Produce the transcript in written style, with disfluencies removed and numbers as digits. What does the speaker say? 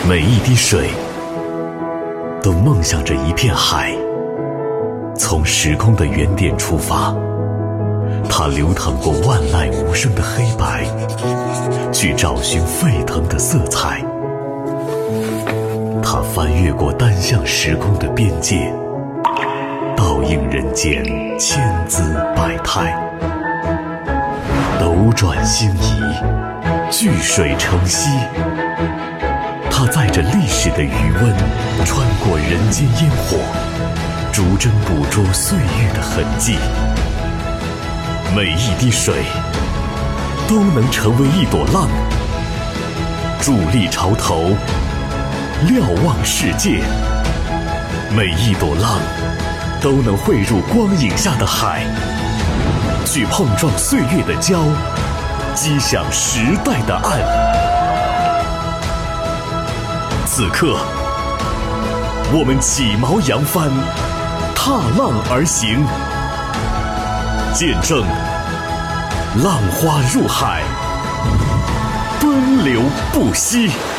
每一滴水都梦想着一片海。从时空的原点出发，它流淌过万籁无声的黑白，去找寻沸腾的色彩。它翻越过单向时空的边界，倒映人间千姿百态。斗转星移，聚水成溪，它载着历史的余温，穿过人间烟火，逐帧捕捉岁月的痕迹。每一滴水都能成为一朵浪，伫立潮头，瞭望世界。每一朵浪都能汇入光影下的海，去碰撞岁月的礁，击响时代的岸。此刻，我们起锚扬帆，踏浪而行，见证浪花入海，奔流不息。